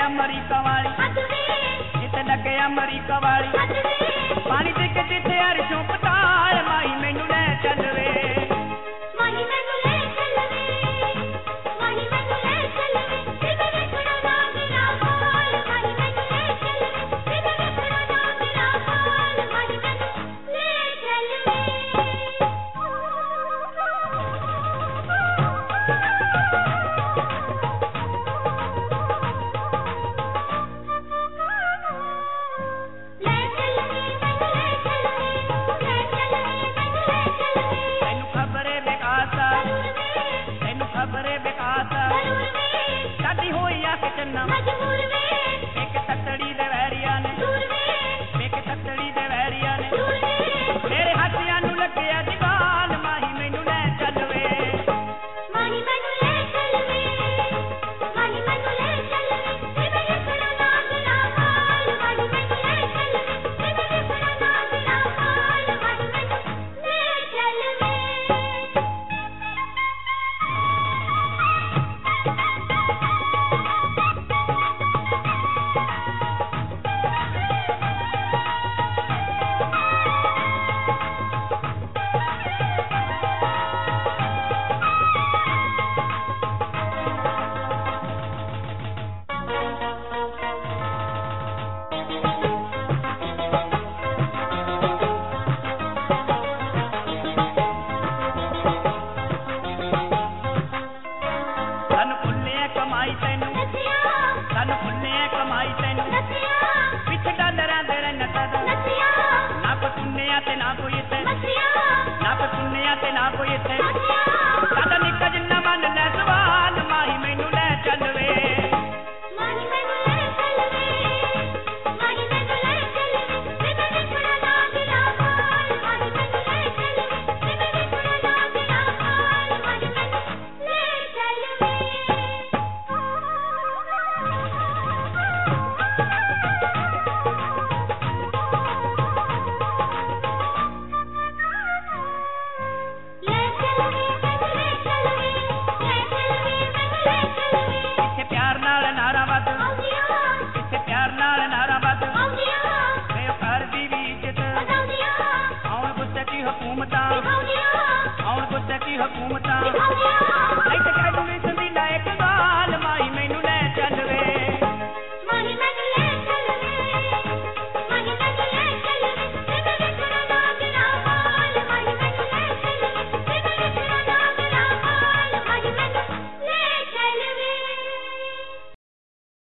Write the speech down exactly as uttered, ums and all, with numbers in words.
अमरीका वाली जिते लगे अमरीका वाली पानी दे के जिथे अरशों पताल माही मैनू ले चल वे माही मैनू ले चल वे माही मैनू ले चल वे जिते देखना ना मेरा हाल माही मैनू ले चल वे जिते देखना ना मेरा हाल माही मैनू ले चल वे खबरे बेकासा शादी होई आके चन्ना एक ततड़ी दे वैरिया ने एक ततड़ी दे वैरिया ने मेरे हाथियां नु लगे दीवान माही मैनू ले चल वे माही मैनू ले चल वे माही मैनू ले चल वे जिवे देखना ना मेरा हाल माही मैनू ले चल वे जिवे देखना ना मेरा हाल माही मैनू ले चल वे